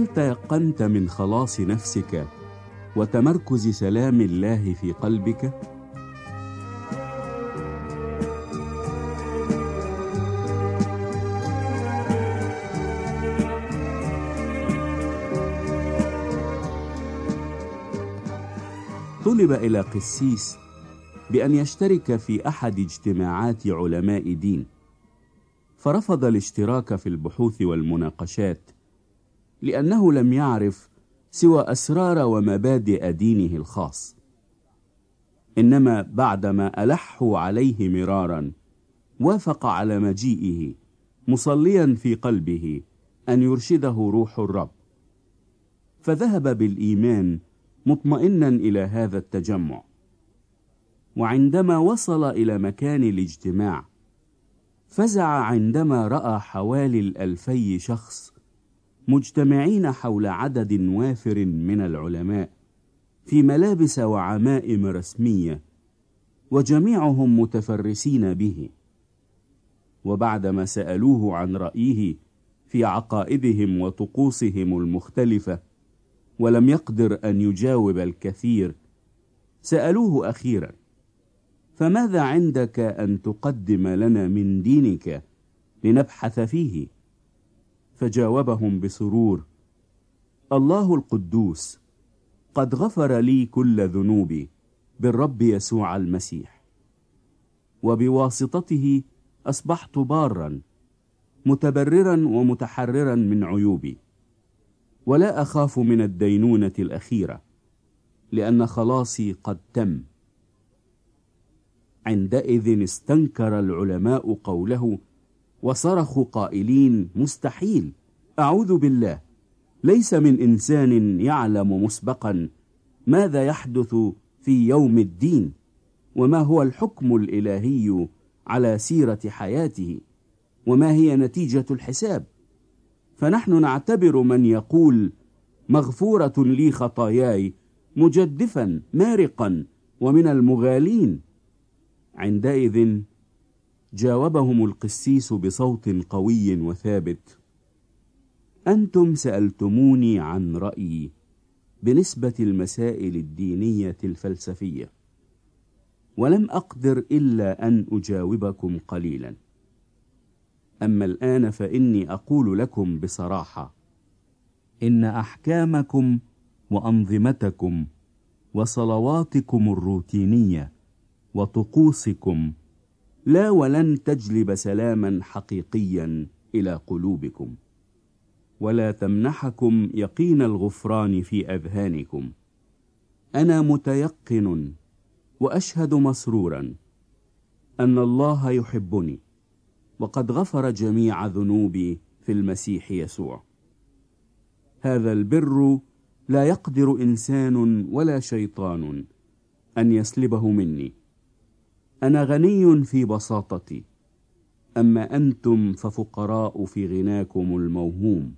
تيقنت من خلاص نفسك وتمركز سلام الله في قلبك؟ طلب إلى قسيس بأن يشترك في أحد اجتماعات علماء دين، فرفض الاشتراك في البحوث والمناقشات لأنه لم يعرف سوى أسرار ومبادئ دينه الخاص. إنما بعدما ألحوا عليه مرارا وافق على مجيئه، مصليا في قلبه أن يرشده روح الرب، فذهب بالإيمان مطمئنا إلى هذا التجمع. وعندما وصل إلى مكان الاجتماع فزع عندما رأى حوالي 2000 شخص مجتمعين حول عدد وافر من العلماء في ملابس وعمائم رسمية، وجميعهم متفرسين به. وبعدما سألوه عن رأيه في عقائدهم وطقوسهم المختلفة ولم يقدر أن يجاوب الكثير، سألوه أخيرا: فماذا عندك أن تقدم لنا من دينك لنبحث فيه؟ فجاوبهم بسرور: الله القدوس قد غفر لي كل ذنوبي بالرب يسوع المسيح، وبواسطته أصبحت بارا متبررا ومتحررا من عيوبي، ولا أخاف من الدينونة الأخيرة، لأن خلاصي قد تم. عندئذ استنكر العلماء قوله وصرخوا قائلين: مستحيل، أعوذ بالله، ليس من إنسان يعلم مسبقا ماذا يحدث في يوم الدين، وما هو الحكم الإلهي على سيرة حياته، وما هي نتيجة الحساب. فنحن نعتبر من يقول مغفورة لي خطاياي مجدفا مارقا ومن المغالين. عندئذ جاوبهم القسيس بصوت قوي وثابت: أنتم سألتموني عن رأيي بنسبة المسائل الدينية الفلسفية، ولم أقدر إلا أن أجاوبكم قليلا. أما الآن فإني أقول لكم بصراحة إن أحكامكم وأنظمتكم وصلواتكم الروتينية وطقوسكم لا ولن تجلب سلاما حقيقيا إلى قلوبكم، ولا تمنحكم يقين الغفران في أذهانكم. أنا متيقن وأشهد مسرورا أن الله يحبني، وقد غفر جميع ذنوبي في المسيح يسوع. هذا البر لا يقدر إنسان ولا شيطان أن يسلبه مني. أنا غني في بساطتي، أما أنتم ففقراء في غناكم الموهوم.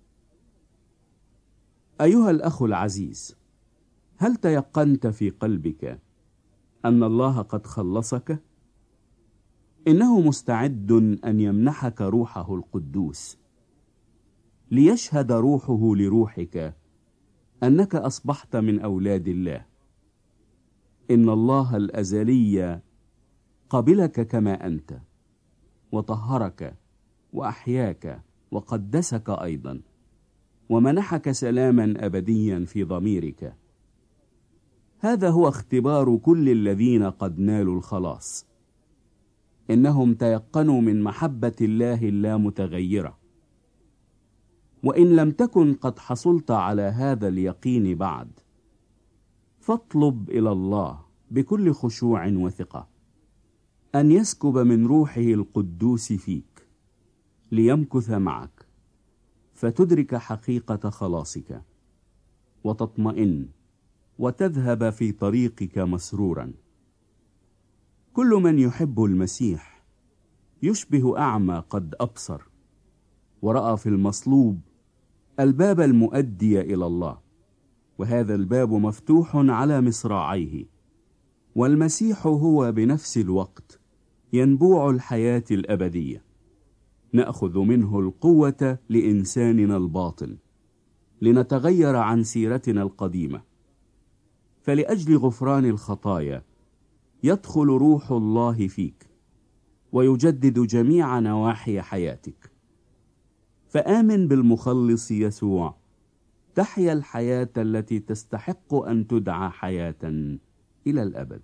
أيها الأخ العزيز، هل تيقنت في قلبك أن الله قد خلصك؟ إنه مستعد أن يمنحك روحه القدوس، ليشهد روحه لروحك أنك أصبحت من أولاد الله. إن الله الأزلي قبلك كما أنت، وطهرك وأحياك وقدسك أيضا، ومنحك سلاما أبديا في ضميرك. هذا هو اختبار كل الذين قد نالوا الخلاص، إنهم تيقنوا من محبة الله اللامتغيرة. وإن لم تكن قد حصلت على هذا اليقين بعد، فاطلب إلى الله بكل خشوع وثقة أن يسكب من روحه القدوس فيك ليمكث معك، فتدرك حقيقة خلاصك وتطمئن وتذهب في طريقك مسرورا. كل من يحب المسيح يشبه أعمى قد أبصر، ورأى في المصلوب الباب المؤدي إلى الله، وهذا الباب مفتوح على مصراعيه، والمسيح هو بنفس الوقت ينبوع الحياة الأبدية. نأخذ منه القوة لإنساننا الباطن، لنتغير عن سيرتنا القديمة. فلأجل غفران الخطايا يدخل روح الله فيك ويجدد جميع نواحي حياتك. فآمن بالمخلص يسوع، تحيا الحياة التي تستحق أن تدعى حياة إلى الأبد.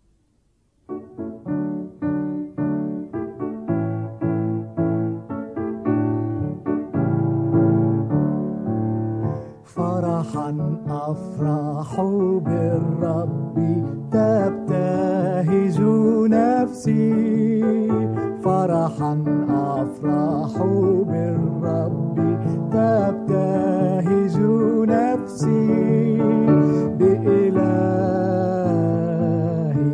فرحا أفرح بالرب تبتهج نفسي، فرحا أفرح بالرب تبتهج نفسي بإلهي،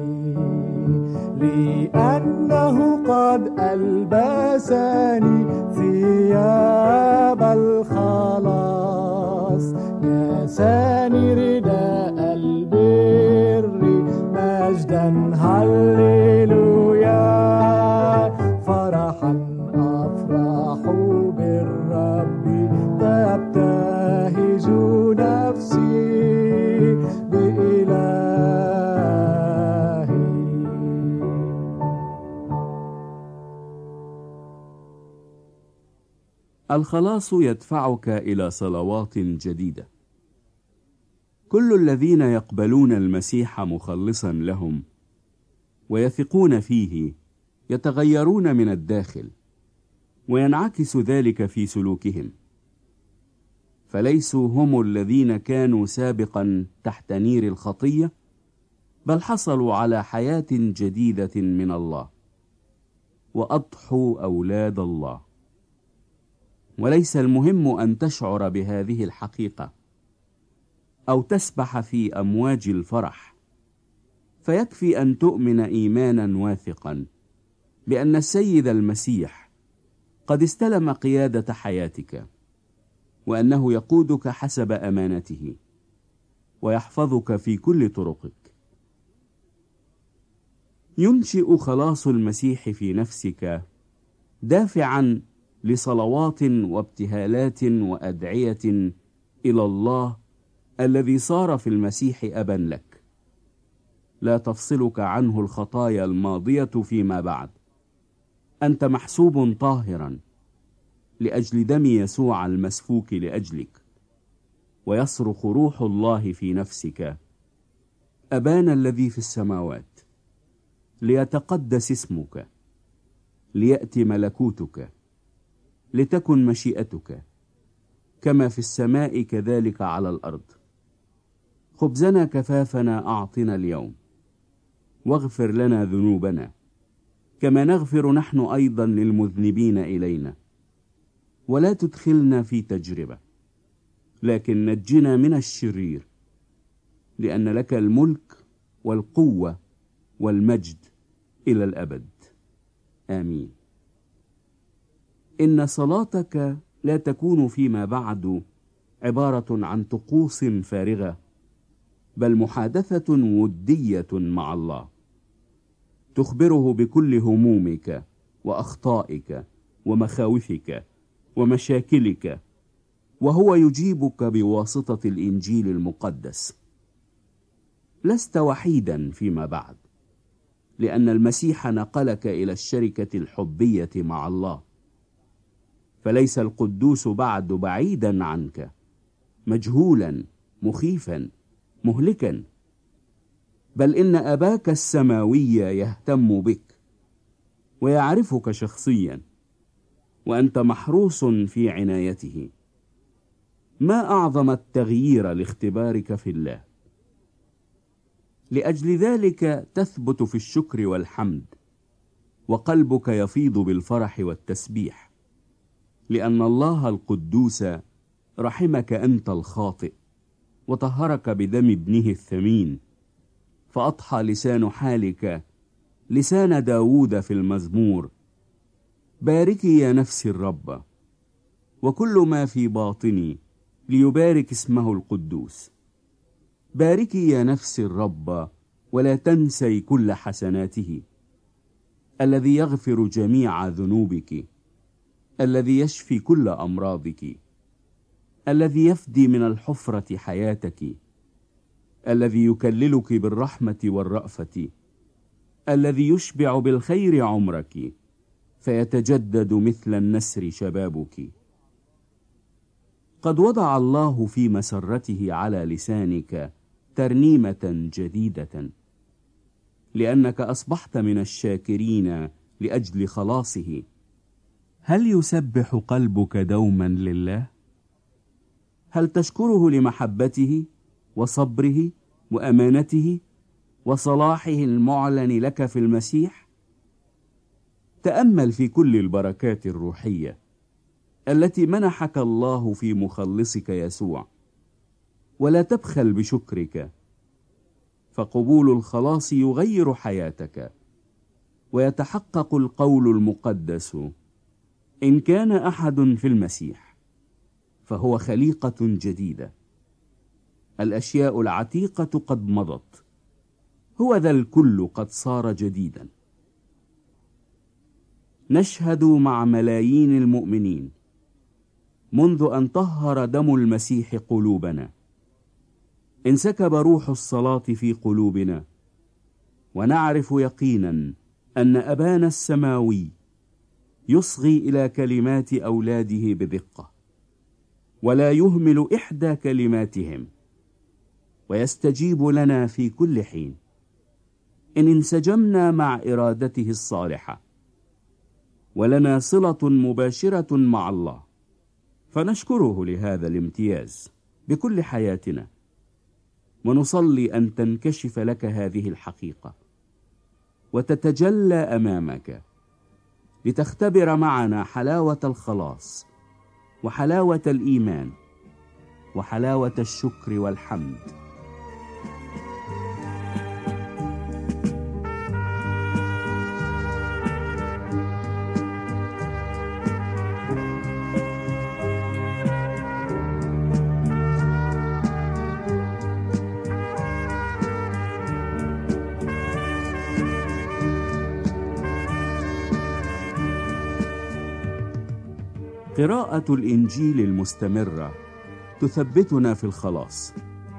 لأنه قد ألبسني ثياب الخلاص، كساني رداء البر مجدا هللويا. فرحا أفرح بالرب تبتهج نفسي بإلهي. الخلاص يدفعك إلى صلوات جديدة. كل الذين يقبلون المسيح مخلصا لهم ويثقون فيه يتغيرون من الداخل، وينعكس ذلك في سلوكهم. فليسوا هم الذين كانوا سابقا تحت نير الخطية، بل حصلوا على حياة جديدة من الله وأضحوا أولاد الله. وليس المهم أن تشعر بهذه الحقيقة أو تسبح في أمواج الفرح، فيكفي أن تؤمن إيمانا واثقا بأن السيد المسيح قد استلم قيادة حياتك، وأنه يقودك حسب أمانته ويحفظك في كل طرقك. ينشئ خلاص المسيح في نفسك دافعا لصلوات وابتهالات وأدعية إلى الله الذي صار في المسيح أبا لك. لا تفصلك عنه الخطايا الماضية فيما بعد. أنت محسوب طاهرا لأجل دم يسوع المسفوك لأجلك. ويصرخ روح الله في نفسك: أبانا الذي في السماوات، ليتقدس اسمك، ليأتي ملكوتك، لتكن مشيئتك كما في السماء كذلك على الأرض. خبزنا كفافنا أعطنا اليوم، واغفر لنا ذنوبنا كما نغفر نحن أيضا للمذنبين إلينا، ولا تدخلنا في تجربة، لكن نجنا من الشرير، لأن لك الملك والقوة والمجد إلى الأبد. آمين. إن صلاتك لا تكون فيما بعد عبارة عن طقوس فارغة، بل محادثة ودية مع الله، تخبره بكل همومك وأخطائك ومخاوفك ومشاكلك، وهو يجيبك بواسطة الإنجيل المقدس. لست وحيدا فيما بعد، لأن المسيح نقلك إلى الشركة الحبية مع الله. فليس القدوس بعد بعيدا عنك، مجهولا مخيفا مهلكا، بل إن أباك السماوي يهتم بك ويعرفك شخصيا، وأنت محروس في عنايته. ما أعظم التغيير لاختبارك في الله. لأجل ذلك تثبت في الشكر والحمد، وقلبك يفيض بالفرح والتسبيح، لأن الله القدوس رحمك أنت الخاطئ، وطهرك بدم ابنه الثمين، فأضحى لسان حالك لسان داود في المزمور: باركي يا نفسي الرب، وكل ما في باطني ليبارك اسمه القدوس. باركي يا نفسي الرب، ولا تنسي كل حسناته، الذي يغفر جميع ذنوبك، الذي يشفي كل أمراضك، الذي يفدي من الحفرة حياتك، الذي يكللك بالرحمة والرأفة، الذي يشبع بالخير عمرك فيتجدد مثل النسر شبابك. قد وضع الله في مسرته على لسانك ترنيمة جديدة، لأنك أصبحت من الشاكرين لأجل خلاصه. هل يسبح قلبك دوما لله؟ هل تشكره لمحبته وصبره وأمانته وصلاحه المعلن لك في المسيح؟ تأمل في كل البركات الروحية التي منحك الله في مخلصك يسوع، ولا تبخل بشكرك، فقبول الخلاص يغير حياتك، ويتحقق القول المقدس: إن كان أحد في المسيح فهو خليقة جديدة، الأشياء العتيقة قد مضت، هو ذا الكل قد صار جديدا. نشهد مع ملايين المؤمنين منذ أن طهر دم المسيح قلوبنا، انسكب روح الصلاة في قلوبنا، ونعرف يقينا أن أبانا السماوي يصغي إلى كلمات أولاده بدقة، ولا يهمل إحدى كلماتهم، ويستجيب لنا في كل حين إن انسجمنا مع إرادته الصالحة، ولنا صلة مباشرة مع الله، فنشكره لهذا الامتياز بكل حياتنا، ونصلي أن تنكشف لك هذه الحقيقة وتتجلى أمامك، لتختبر معنا حلاوة الخلاص وحلاوة الإيمان وحلاوة الشكر والحمد. قراءة الإنجيل المستمرة تثبتنا في الخلاص.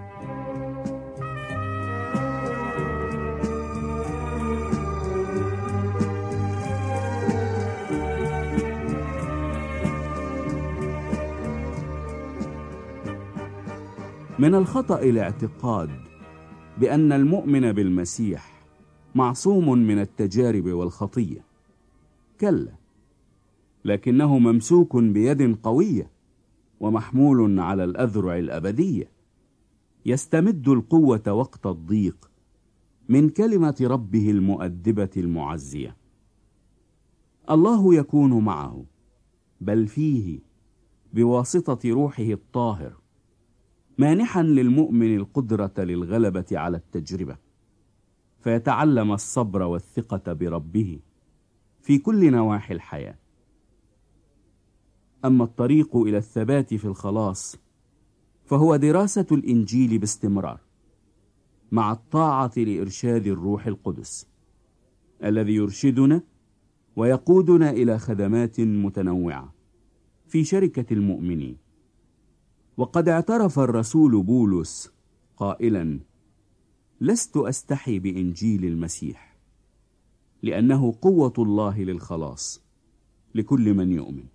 من الخطأ الاعتقاد بأن المؤمن بالمسيح معصوم من التجارب والخطية. كلا، لكنه ممسوك بيد قوية ومحمول على الأذرع الأبدية، يستمد القوة وقت الضيق من كلمة ربه المؤدبة المعزية. الله يكون معه، بل فيه، بواسطة روحه الطاهر، مانحا للمؤمن القدرة للغلبة على التجربة، فيتعلم الصبر والثقة بربه في كل نواحي الحياة. أما الطريق إلى الثبات في الخلاص فهو دراسة الإنجيل باستمرار، مع الطاعة لإرشاد الروح القدس الذي يرشدنا ويقودنا إلى خدمات متنوعة في شركة المؤمنين. وقد اعترف الرسول بولس قائلا: لست أستحي بإنجيل المسيح، لأنه قوة الله للخلاص لكل من يؤمن.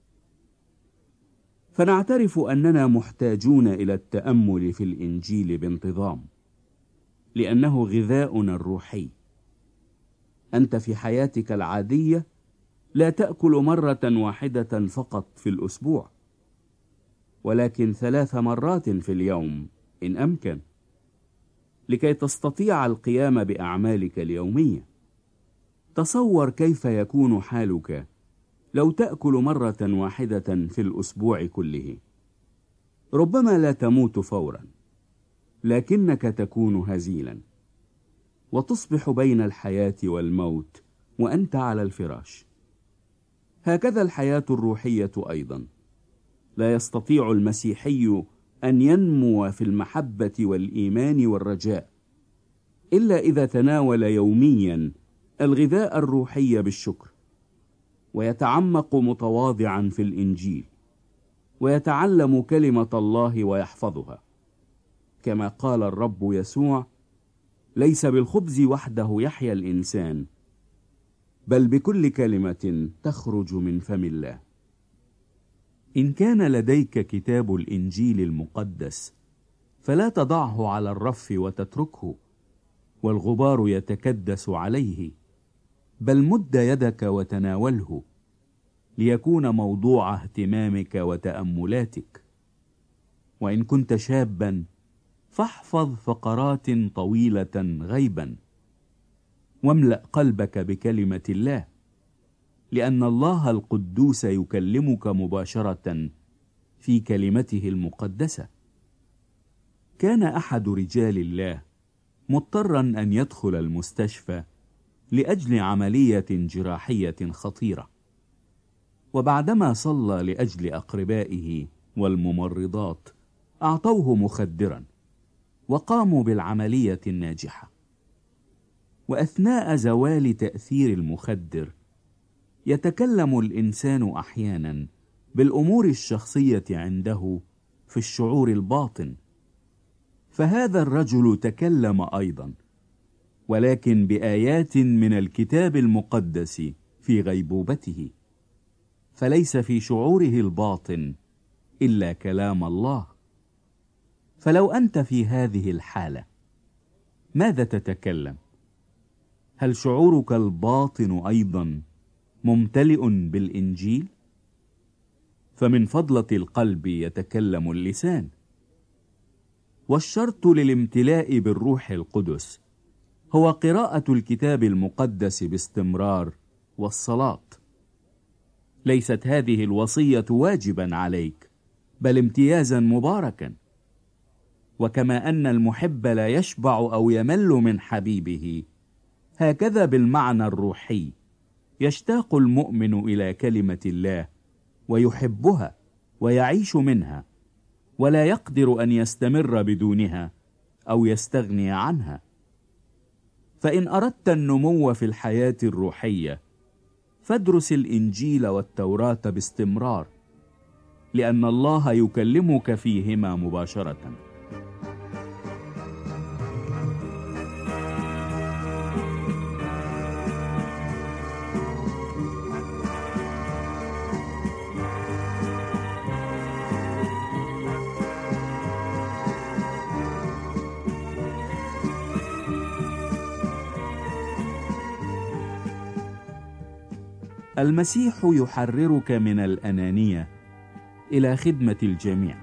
فنعترف أننا محتاجون إلى التأمل في الإنجيل بانتظام، لأنه غذاؤنا الروحي. أنت في حياتك العادية لا تأكل مرة واحدة فقط في الأسبوع، ولكن 3 مرات في اليوم إن أمكن، لكي تستطيع القيام بأعمالك اليومية. تصور كيف يكون حالك لو تأكل مرة واحدة في الأسبوع كله. ربما لا تموت فورا، لكنك تكون هزيلا، وتصبح بين الحياة والموت وأنت على الفراش. هكذا الحياة الروحية أيضا. لا يستطيع المسيحي أن ينمو في المحبة والإيمان والرجاء إلا إذا تناول يوميا الغذاء الروحي بالشكر، ويتعمق متواضعا في الإنجيل، ويتعلم كلمة الله ويحفظها، كما قال الرب يسوع: ليس بالخبز وحده يحيا الإنسان، بل بكل كلمة تخرج من فم الله. إن كان لديك كتاب الإنجيل المقدس فلا تضعه على الرف وتتركه والغبار يتكدس عليه، بل مد يدك وتناوله ليكون موضوع اهتمامك وتأملاتك. وإن كنت شابا فاحفظ فقرات طويلة غيبا، واملأ قلبك بكلمة الله، لأن الله القدوس يكلمك مباشرة في كلمته المقدسة. كان أحد رجال الله مضطرا أن يدخل المستشفى لأجل عملية جراحية خطيرة، وبعدما صلى لأجل أقربائه والممرضات أعطوه مخدرا وقاموا بالعملية الناجحة. وأثناء زوال تأثير المخدر يتكلم الإنسان أحيانا بالأمور الشخصية عنده في الشعور الباطن، فهذا الرجل تكلم أيضا، ولكن بآيات من الكتاب المقدس في غيبوبته، فليس في شعوره الباطن إلا كلام الله. فلو أنت في هذه الحالة ماذا تتكلم؟ هل شعورك الباطن أيضا ممتلئ بالإنجيل؟ فمن فضلة القلب يتكلم اللسان. والشرط للامتلاء بالروح القدس هو قراءة الكتاب المقدس باستمرار والصلاة. ليست هذه الوصية واجبا عليك، بل امتيازا مباركا. وكما أن المحب لا يشبع أو يمل من حبيبه، هكذا بالمعنى الروحي يشتاق المؤمن إلى كلمة الله ويحبها ويعيش منها، ولا يقدر أن يستمر بدونها أو يستغني عنها. فإن أردت النمو في الحياة الروحية فادرس الإنجيل والتوراة باستمرار، لأن الله يكلمك فيهما مباشرة. المسيح يحررك من الأنانية إلى خدمة الجميع.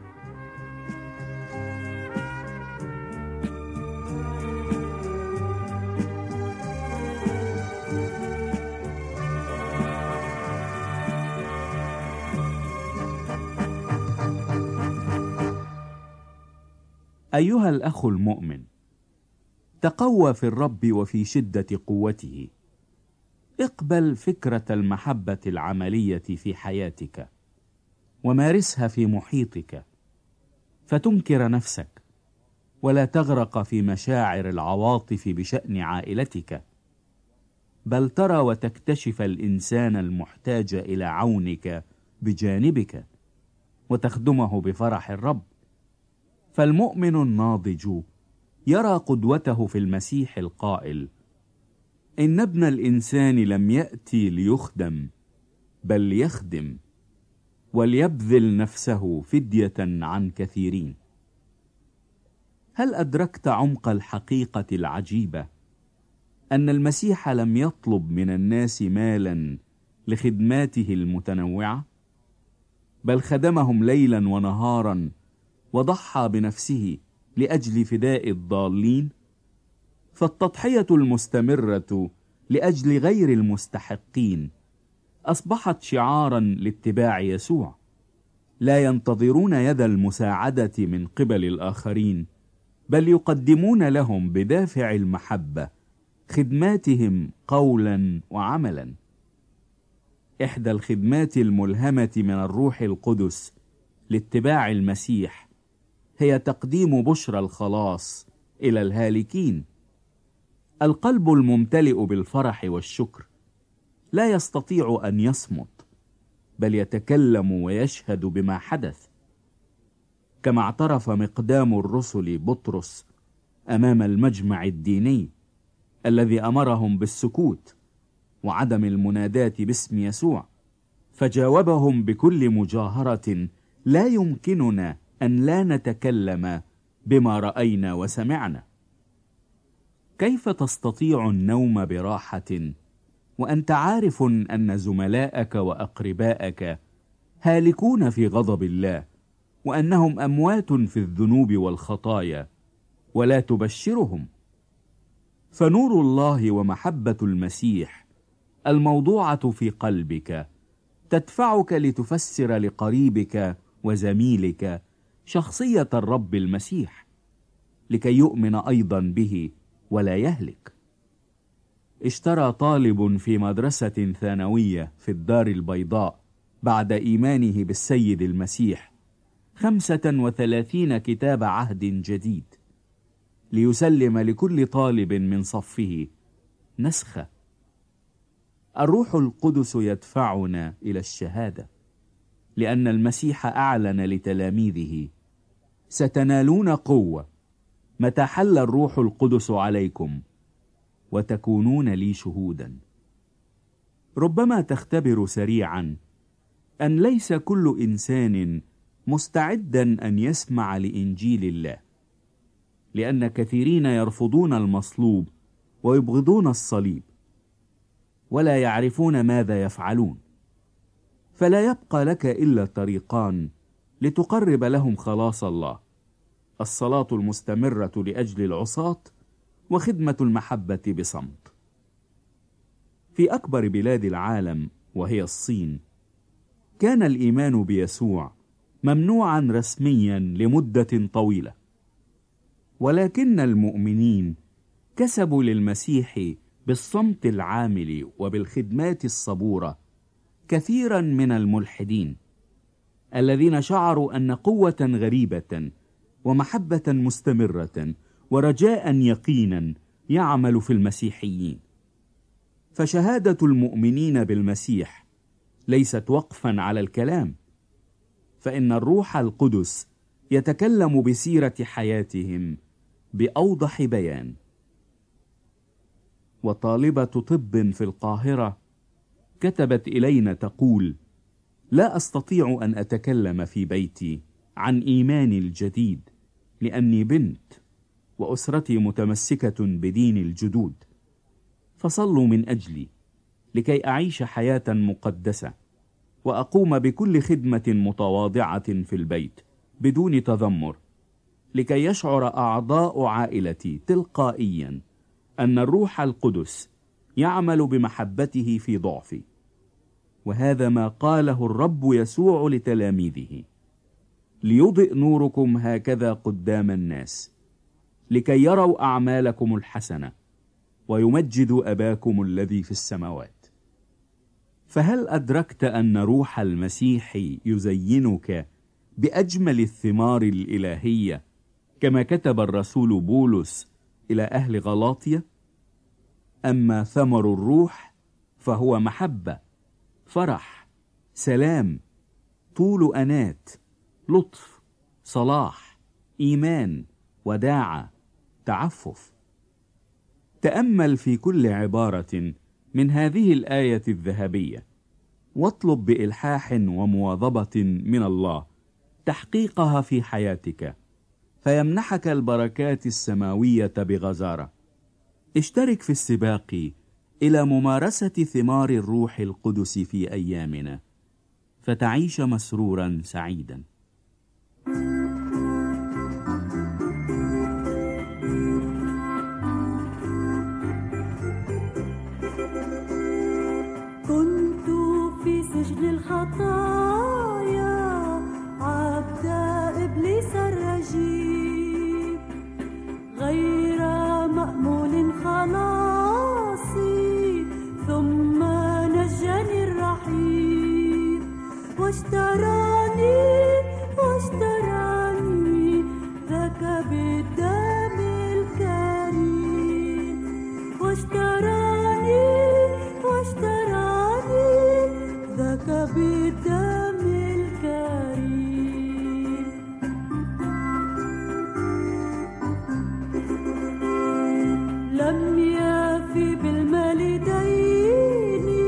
أيها الأخ المؤمن، تقوى في الرب وفي شدة قوته. اقبل فكرة المحبة العملية في حياتك ومارسها في محيطك، فتنكر نفسك ولا تغرق في مشاعر العواطف بشأن عائلتك، بل ترى وتكتشف الإنسان المحتاج إلى عونك بجانبك وتخدمه بفرح الرب. فالمؤمن الناضج يرى قدوته في المسيح القائل: إن ابن الإنسان لم يأتي ليخدم بل ليخدم وليبذل نفسه فدية عن كثيرين. هل أدركت عمق الحقيقة العجيبة أن المسيح لم يطلب من الناس مالا لخدماته المتنوعة، بل خدمهم ليلا ونهارا وضحى بنفسه لأجل فداء الضالين؟ فالتضحية المستمرة لأجل غير المستحقين أصبحت شعارا لاتباع يسوع. لا ينتظرون يد المساعدة من قبل الآخرين، بل يقدمون لهم بدافع المحبة خدماتهم قولا وعملا. إحدى الخدمات الملهمة من الروح القدس لاتباع المسيح هي تقديم بشرى الخلاص إلى الهالكين. القلب الممتلئ بالفرح والشكر لا يستطيع أن يصمت، بل يتكلم ويشهد بما حدث. كما اعترف مقدام الرسل بطرس أمام المجمع الديني الذي أمرهم بالسكوت وعدم المناداة باسم يسوع، فجاوبهم بكل مجاهرة: لا يمكننا أن لا نتكلم بما رأينا وسمعنا. كيف تستطيع النوم براحة وأنت عارف أن زملاءك وأقرباءك هالكون في غضب الله، وأنهم أموات في الذنوب والخطايا، ولا تبشرهم؟ فنور الله ومحبة المسيح الموضوعة في قلبك تدفعك لتفسر لقريبك وزميلك شخصية الرب المسيح، لكي يؤمن أيضا به ولا يهلك. اشترى طالب في مدرسة ثانوية في الدار البيضاء بعد إيمانه بالسيد المسيح 35 كتاب عهد جديد ليسلم لكل طالب من صفه نسخة. الروح القدس يدفعنا إلى الشهادة، لأن المسيح أعلن لتلاميذه: ستنالون قوة متى حل الروح القدس عليكم وتكونون لي شهودا. ربما تختبر سريعا أن ليس كل إنسان مستعدا أن يسمع لإنجيل الله، لأن كثيرين يرفضون المصلوب ويبغضون الصليب ولا يعرفون ماذا يفعلون، فلا يبقى لك إلا طريقان لتقرب لهم خلاص الله: الصلاة المستمرة لأجل العصاة، وخدمة المحبة بصمت. في أكبر بلاد العالم وهي الصين كان الإيمان بيسوع ممنوعا رسميا لمدة طويلة، ولكن المؤمنين كسبوا للمسيح بالصمت العامل وبالخدمات الصبورة كثيرا من الملحدين الذين شعروا أن قوة غريبة ومحبة مستمرة ورجاء يقينا يعمل في المسيحيين. فشهادة المؤمنين بالمسيح ليست وقفا على الكلام، فإن الروح القدس يتكلم بسيرة حياتهم بأوضح بيان. وطالبة طب في القاهرة كتبت إلينا تقول: لا أستطيع أن أتكلم في بيتي عن إيماني الجديد، لأني بنت وأسرتي متمسكة بدين الجدود، فصلوا من أجلي لكي أعيش حياة مقدسة وأقوم بكل خدمة متواضعة في البيت بدون تذمر، لكي يشعر أعضاء عائلتي تلقائيا أن الروح القدس يعمل بمحبته في ضعفي. وهذا ما قاله الرب يسوع لتلاميذه: ليضئ نوركم هكذا قدام الناس لكي يروا أعمالكم الحسنة ويمجدوا أباكم الذي في السماوات. فهل أدركت أن روح المسيح يزينك بأجمل الثمار الإلهية كما كتب الرسول بولس إلى أهل غلاطيا؟ أما ثمر الروح فهو محبة، فرح، سلام، طول أنات، لطف، صلاح، إيمان، وداعة، تعفف. تأمل في كل عبارة من هذه الآية الذهبية، واطلب بإلحاح ومواظبة من الله تحقيقها في حياتك، فيمنحك البركات السماوية بغزارة. اشترك في السباق إلى ممارسة ثمار الروح القدس في أيامنا، فتعيش مسرورا سعيدا. كنت في سجن الخطايا عبد إبليس الرجيم، غير مأمول خلاصي، ثم نجاني الرحيم، واشتراني ذاك بالدم الكريم، واشتراني ذاك بالدم الكريم. لم يفي بالمال ديني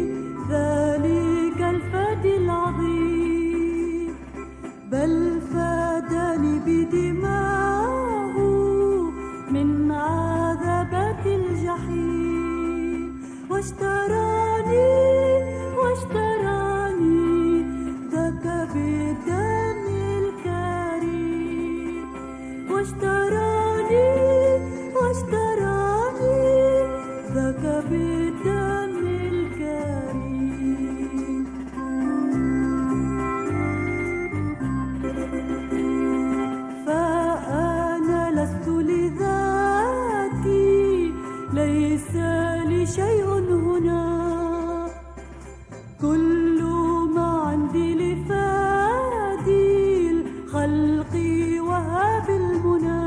ذلك الفدي العظيم، بل فاداني بدماه من عذابات الجحيم، واشتراني ذاك بالدم الكريم، واشتراني ذاك بالدم الكريم. فأنا لست لذاتي، ليس لي شيء هنا، كل ما عندي لفادي الخلق وهاب المنى.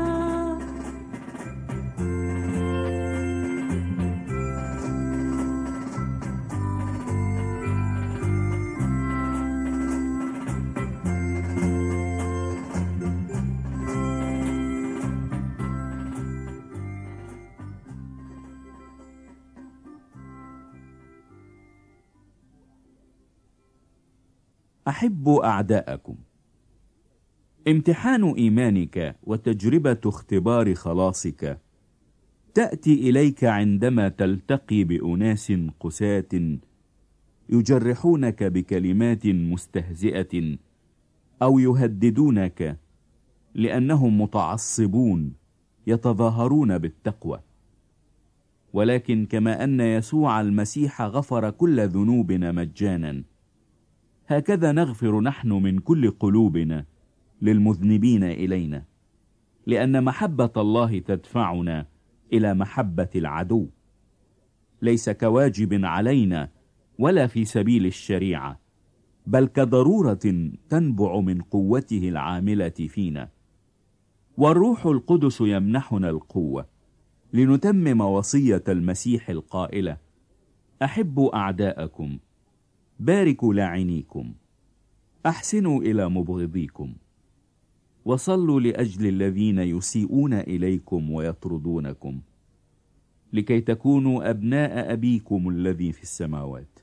أحبوا أعداءكم. امتحان إيمانك وتجربة اختبار خلاصك تأتي إليك عندما تلتقي بأناس قساة يجرحونك بكلمات مستهزئة أو يهددونك لأنهم متعصبون يتظاهرون بالتقوى. ولكن كما أن يسوع المسيح غفر كل ذنوبنا مجانا، هكذا نغفر نحن من كل قلوبنا للمذنبين إلينا، لأن محبة الله تدفعنا إلى محبة العدو، ليس كواجب علينا ولا في سبيل الشريعة، بل كضرورة تنبع من قوته العاملة فينا. والروح القدس يمنحنا القوة لنتمم وصية المسيح القائلة: أحبوا أعداءكم، باركوا لاعنيكم، أحسنوا إلى مبغضيكم، وصلوا لأجل الذين يسيئون إليكم ويطردونكم، لكي تكونوا أبناء أبيكم الذي في السماوات.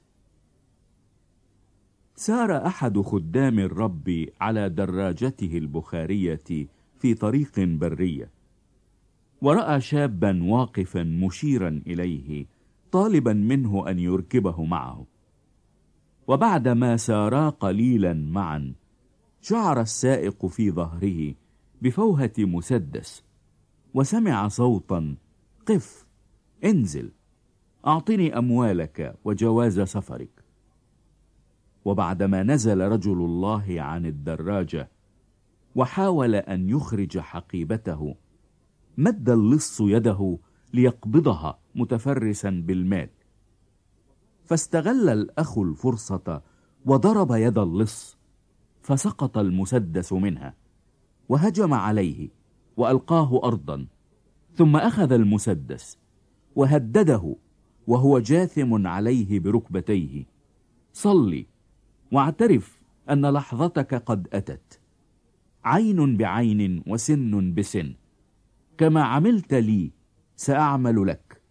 سار أحد خدام الرب على دراجته البخارية في طريق برية، ورأى شابا واقفا مشيرا إليه طالبا منه أن يركبه معه. وبعدما سارا قليلا معا، شعر السائق في ظهره بفوهة مسدس، وسمع صوتا: قف، انزل، أعطني أموالك وجواز سفرك. وبعدما نزل رجل الله عن الدراجة وحاول أن يخرج حقيبته، مد اللص يده ليقبضها متفرسا بالمال، فاستغل الأخ الفرصة وضرب يد اللص، فسقط المسدس منها، وهجم عليه وألقاه أرضا، ثم أخذ المسدس وهدده وهو جاثم عليه بركبتيه: صلي واعترف أن لحظتك قد أتت، عين بعين وسن بسن، كما عملت لي سأعمل لك.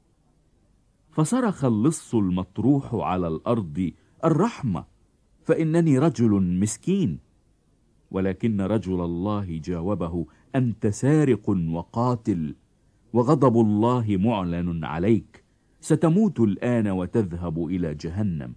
فصرخ اللص المطروح على الأرض: الرحمة، فإنني رجل مسكين. ولكن رجل الله جاوبه: أنت سارق وقاتل، وغضب الله معلن عليك، ستموت الآن وتذهب إلى جهنم.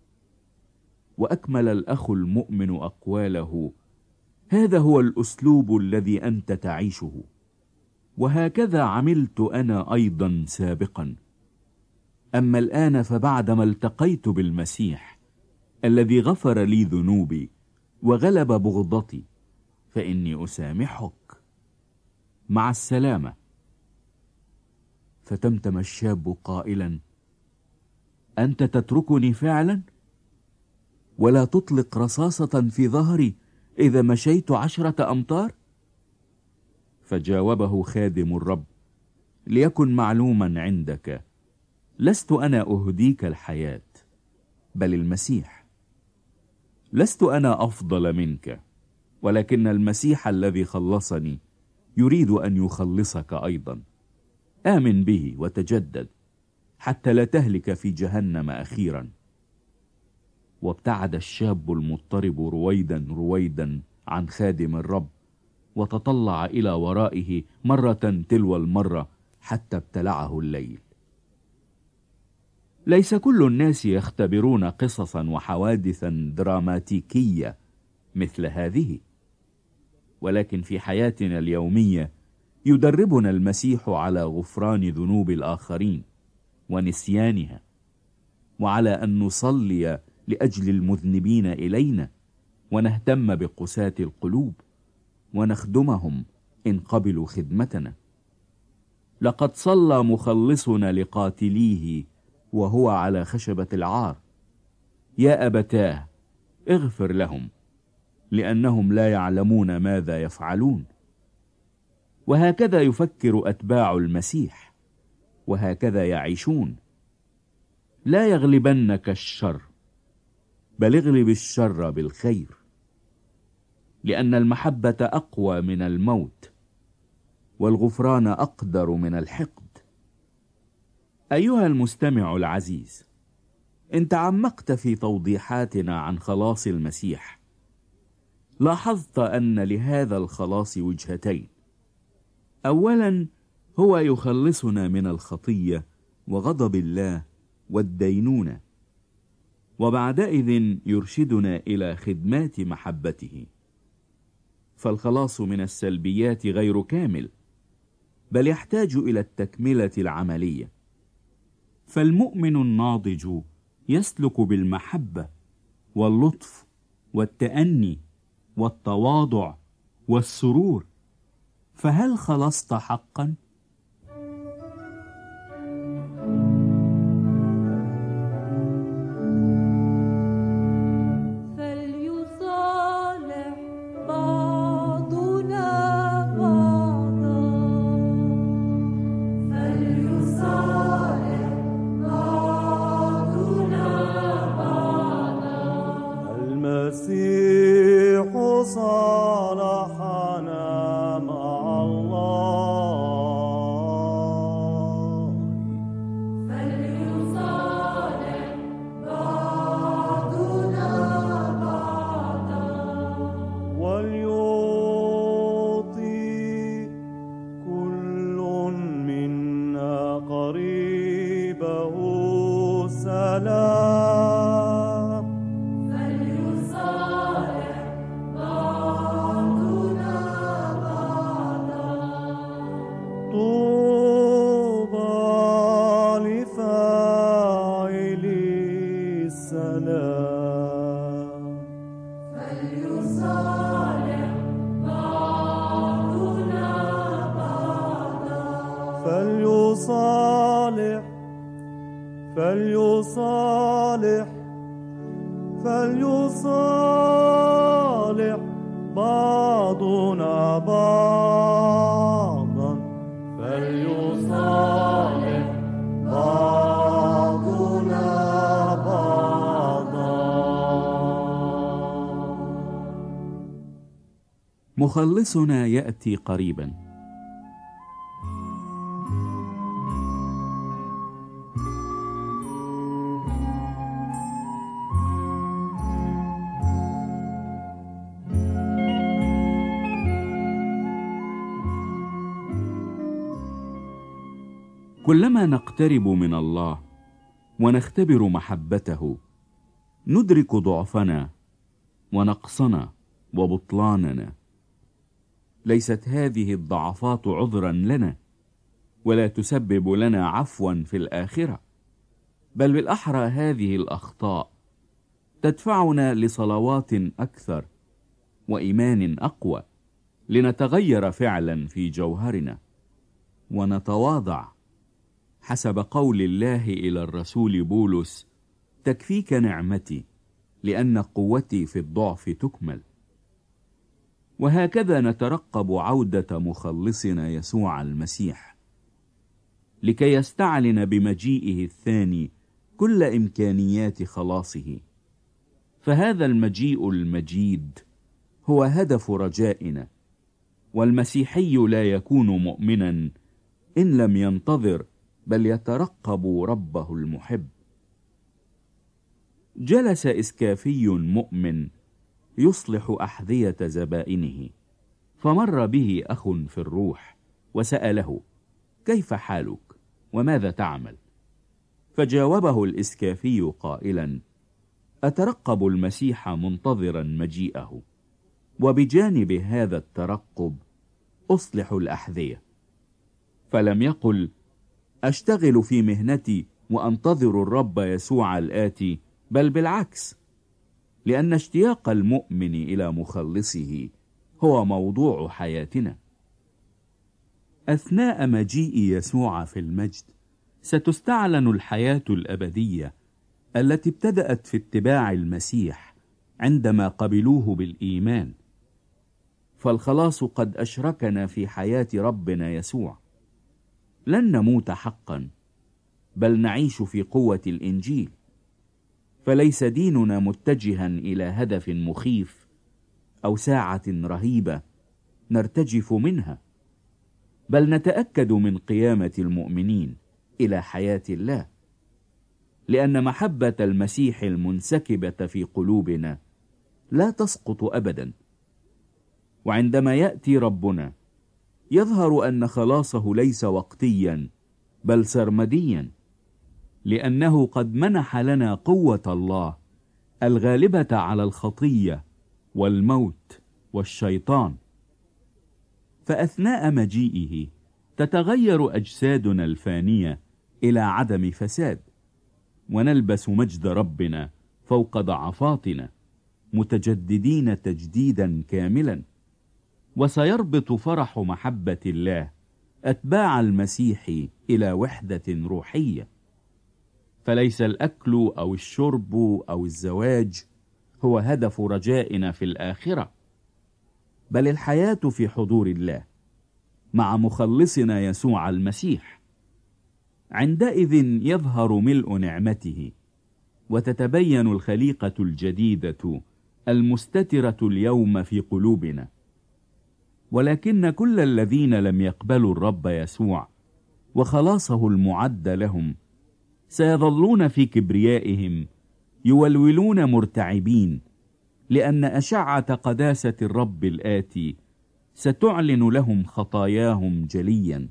وأكمل الأخ المؤمن أقواله: هذا هو الأسلوب الذي أنت تعيشه، وهكذا عملت أنا أيضا سابقا. أما الآن فبعدما التقيت بالمسيح الذي غفر لي ذنوبي وغلب بغضتي، فإني أسامحك. مع السلامة. فتمتم الشاب قائلا: أنت تتركني فعلا؟ ولا تطلق رصاصة في ظهري إذا مشيت 10 أمتار؟ فجاوبه خادم الرب: ليكن معلوما عندك، لست أنا أهديك الحياة، بل المسيح. لست أنا أفضل منك، ولكن المسيح الذي خلصني يريد أن يخلصك أيضا. آمن به وتجدد حتى لا تهلك في جهنم أخيرا. وابتعد الشاب المضطرب رويدا رويدا عن خادم الرب، وتطلع إلى ورائه مرة تلو المرة حتى ابتلعه الليل. ليس كل الناس يختبرون قصصا وحوادثا دراماتيكية مثل هذه، ولكن في حياتنا اليومية يدربنا المسيح على غفران ذنوب الآخرين ونسيانها، وعلى أن نصلي لأجل المذنبين إلينا، ونهتم بقساة القلوب، ونخدمهم إن قبلوا خدمتنا. لقد صلى مخلصنا لقاتليه وهو على خشبة العار: يا أبتاه اغفر لهم لأنهم لا يعلمون ماذا يفعلون. وهكذا يفكر أتباع المسيح، وهكذا يعيشون. لا يغلبنك الشر، بل اغلب الشر بالخير، لأن المحبة أقوى من الموت، والغفران أقدر من الحقد. أيها المستمع العزيز، إن تعمقت في توضيحاتنا عن خلاص المسيح، لاحظت أن لهذا الخلاص وجهتين. أولا، هو يخلصنا من الخطية وغضب الله والدينونة، وبعدئذ يرشدنا إلى خدمات محبته. فالخلاص من السلبيات غير كامل، بل يحتاج إلى التكملة العملية. فالمؤمن الناضج يسلك بالمحبة واللطف والتأني والتواضع والسرور. فهل خلصت حقا؟ فليصالح بعضنا بعضا، فليصالح بعضنا بعضا. المسيح صالحنا مع الله، فليصالح بعضنا بعضا، وليعطي كل منا قريبه سلام. فليصالح بعضنا بعضا. طوبى لفاعلي السلام. فليصالح بعضنا بعضا. فليصالح فليصالح فليصالح بعضنا بعضا. فليصالح بعضنا بعضا. مخلصنا يأتي قريبا. كلما نقترب من الله ونختبر محبته، ندرك ضعفنا ونقصنا وبطلاننا. ليست هذه الضعفات عذرا لنا، ولا تسبب لنا عفوا في الآخرة، بل بالأحرى هذه الأخطاء تدفعنا لصلوات أكثر وإيمان أقوى، لنتغير فعلا في جوهرنا ونتواضع حسب قول الله إلى الرسول بولس: تكفيك نعمتي لأن قوتي في الضعف تكمل. وهكذا نترقب عودة مخلصنا يسوع المسيح، لكي يستعلن بمجيئه الثاني كل إمكانيات خلاصه. فهذا المجيء المجيد هو هدف رجائنا، والمسيحي لا يكون مؤمنا إن لم ينتظر بل يترقب ربه المحب. جلس إسكافي مؤمن يصلح أحذية زبائنه، فمر به أخ في الروح وسأله: كيف حالك وماذا تعمل؟ فجاوبه الإسكافي قائلا: أترقب المسيح منتظرا مجيئه، وبجانب هذا الترقب أصلح الأحذية. فلم يقل: أشتغل في مهنتي وأنتظر الرب يسوع الآتي، بل بالعكس، لأن اشتياق المؤمن إلى مخلصه هو موضوع حياتنا. أثناء مجيء يسوع في المجد ستستعلن الحياة الأبدية التي ابتدأت في اتباع المسيح عندما قبلوه بالإيمان. فالخلاص قد أشركنا في حياة ربنا يسوع. لن نموت حقا، بل نعيش في قوة الإنجيل. فليس ديننا متجها إلى هدف مخيف أو ساعة رهيبة نرتجف منها، بل نتأكد من قيامة المؤمنين إلى حياة الله، لأن محبة المسيح المنسكبة في قلوبنا لا تسقط أبدا. وعندما يأتي ربنا يظهر أن خلاصه ليس وقتيا بل سرمديا، لأنه قد منح لنا قوة الله الغالبة على الخطية والموت والشيطان. فأثناء مجيئه تتغير أجسادنا الفانية إلى عدم فساد، ونلبس مجد ربنا فوق ضعفاتنا، متجددين تجديدا كاملا. وسيربط فرح محبة الله أتباع المسيح إلى وحدة روحية. فليس الأكل أو الشرب أو الزواج هو هدف رجائنا في الآخرة، بل الحياة في حضور الله مع مخلصنا يسوع المسيح. عندئذ يظهر ملء نعمته، وتتبين الخليقة الجديدة المستترة اليوم في قلوبنا. ولكن كل الذين لم يقبلوا الرب يسوع وخلاصه المعد لهم سيظلون في كبريائهم يولولون مرتعبين، لأن أشعة قداسة الرب الآتي ستعلن لهم خطاياهم جليا.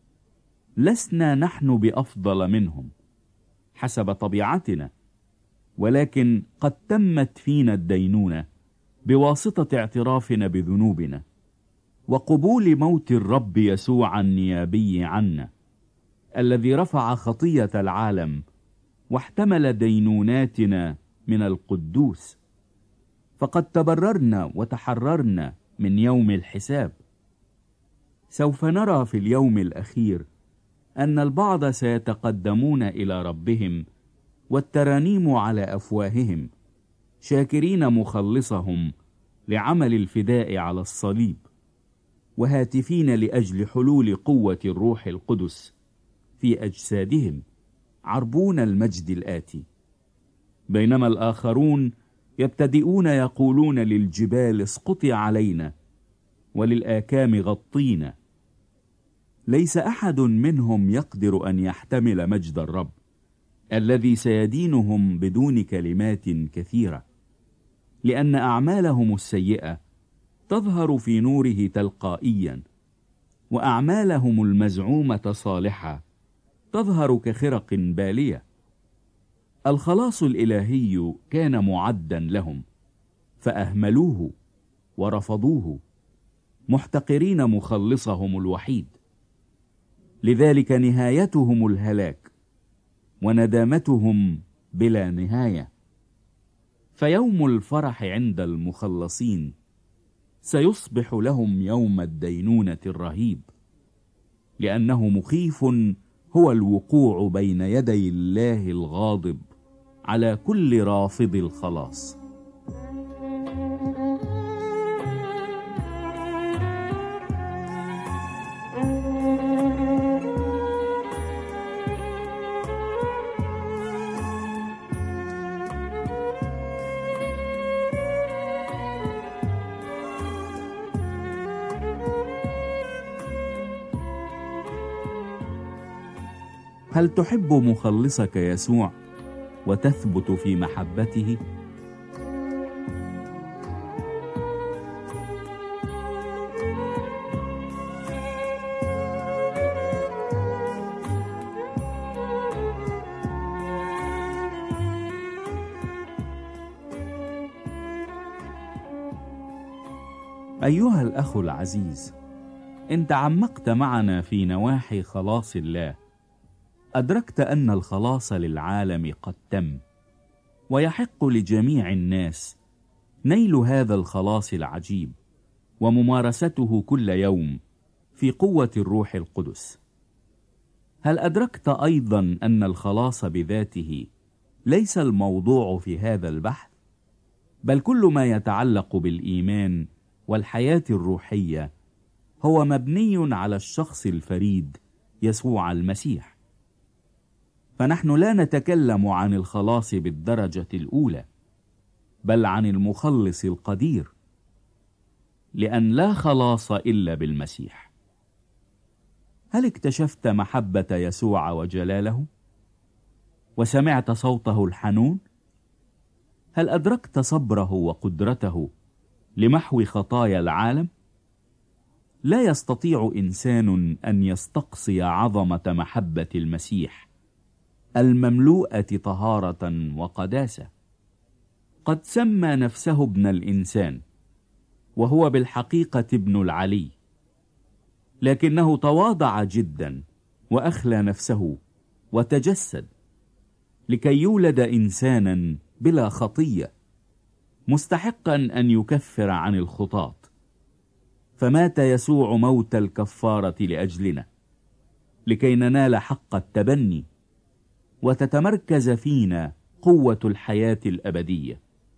لسنا نحن بأفضل منهم حسب طبيعتنا، ولكن قد تمت فينا الدينونة بواسطة اعترافنا بذنوبنا وقبول موت الرب يسوع النيابي عنا، الذي رفع خطية العالم واحتمل دينوناتنا من القدوس. فقد تبررنا وتحررنا من يوم الحساب. سوف نرى في اليوم الأخير أن البعض سيتقدمون إلى ربهم والترانيم على أفواههم، شاكرين مخلصهم لعمل الفداء على الصليب، وهاتفين لأجل حلول قوة الروح القدس في أجسادهم، عربون المجد الآتي. بينما الآخرون يبتدئون يقولون للجبال اسقطي علينا، وللآكام غطينا. ليس أحد منهم يقدر أن يحتمل مجد الرب الذي سيدينهم بدون كلمات كثيرة، لأن أعمالهم السيئة تظهر في نوره تلقائيا، وأعمالهم المزعومة صالحة تظهر كخرق بالية. الخلاص الإلهي كان معدا لهم، فأهملوه ورفضوه، محتقرين مخلصهم الوحيد. لذلك نهايتهم الهلاك، وندامتهم بلا نهاية. فيوم الفرح عند المخلصين سيصبح لهم يوم الدينونة الرهيب، لأنه مخيف هو الوقوع بين يدي الله الغاضب على كل رافض الخلاص. هل تحب مخلصك يسوع وتثبت في محبته؟ أيها الأخ العزيز، إن تعمقت معنا في نواحي خلاص الله أدركت أن الخلاص للعالم قد تم، ويحق لجميع الناس نيل هذا الخلاص العجيب وممارسته كل يوم في قوة الروح القدس. هل أدركت أيضا أن الخلاص بذاته ليس الموضوع في هذا البحث، بل كل ما يتعلق بالإيمان والحياة الروحية هو مبني على الشخص الفريد يسوع المسيح؟ فنحن لا نتكلم عن الخلاص بالدرجة الأولى، بل عن المخلص القدير، لأن لا خلاص إلا بالمسيح. هل اكتشفت محبة يسوع وجلاله؟ وسمعت صوته الحنون؟ هل أدركت صبره وقدرته لمحو خطايا العالم؟ لا يستطيع إنسان أن يستقصي عظمة محبة المسيح المملوءة طهارة وقداسة. قد سمى نفسه ابن الإنسان، وهو بالحقيقة ابن العلي، لكنه تواضع جدا وأخلى نفسه وتجسد لكي يولد إنسانا بلا خطية مستحقا أن يكفر عن الخطاة، فمات يسوع موت الكفارة لأجلنا لكي ننال حق التبني وتتمركز فينا قوة الحياة الأبدية.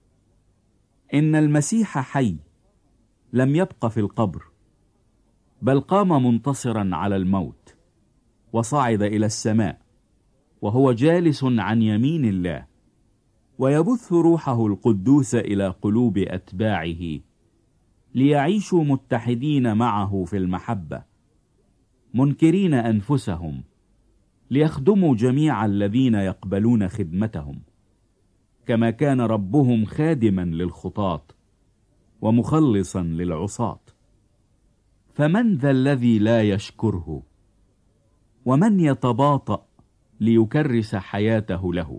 إن المسيح حي، لم يبق في القبر، بل قام منتصرا على الموت وصعد إلى السماء، وهو جالس عن يمين الله، ويبث روحه القدوس إلى قلوب أتباعه ليعيشوا متحدين معه في المحبة، منكرين أنفسهم ليخدموا جميع الذين يقبلون خدمتهم، كما كان ربهم خادما للخطاة ومخلصا للعصاة. فمن ذا الذي لا يشكره؟ ومن يتباطأ ليكرس حياته له؟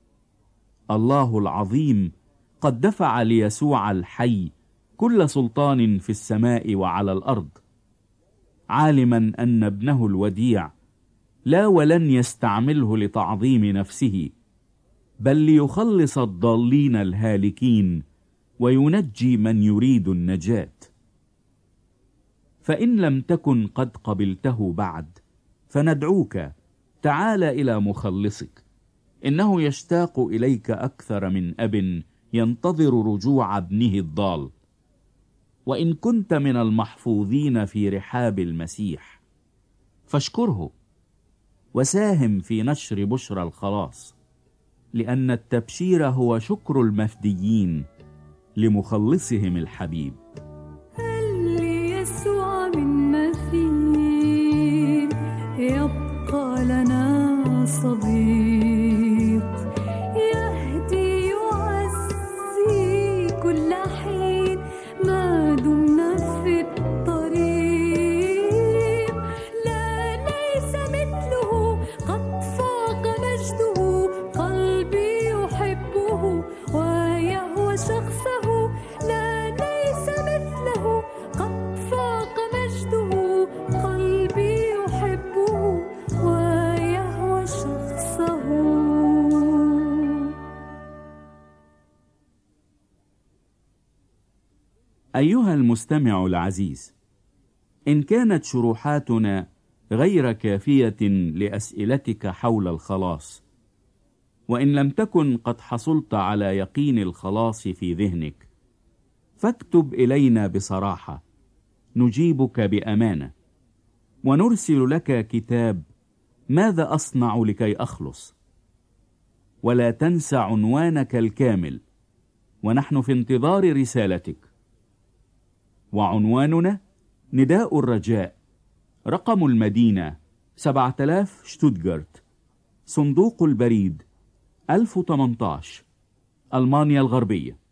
الله العظيم قد دفع ليسوع الحي كل سلطان في السماء وعلى الأرض، عالما أن ابنه الوديع لا ولن يستعمله لتعظيم نفسه، بل ليخلص الضالين الهالكين وينجي من يريد النجاة. فإن لم تكن قد قبلته بعد فندعوك، تعال إلى مخلصك، إنه يشتاق إليك أكثر من أب ينتظر رجوع ابنه الضال. وإن كنت من المحفوظين في رحاب المسيح فاشكره وساهم في نشر بشرى الخلاص، لأن التبشير هو شكر المفديين لمخلصهم الحبيب. هل ليسوع من مثيل يبقى لنا صديق، يهدي يعزي كل حين ما دمنا في الطريق. لا ليس مثله قد فاق مجده، قلبي يحبه ويهوى شخصه. لا ليس مثله قد فاق مجده، قلبي يحبه ويهوى شخصه. أيها المستمع العزيز، إن كانت شروحاتنا غير كافية لأسئلتك حول الخلاص، وإن لم تكن قد حصلت على يقين الخلاص في ذهنك، فاكتب إلينا بصراحة، نجيبك بأمانة، ونرسل لك كتاب ماذا أصنع لكي أخلص. ولا تنسى عنوانك الكامل، ونحن في انتظار رسالتك. وعنواننا نداء الرجاء، رقم المدينة 7000 شتوتغارت صندوق البريد 1018 ألمانيا الغربية.